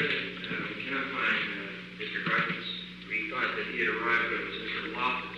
President, we cannot find Mr. Gartens. We thought that he had arrived, but it was Mr. Loftus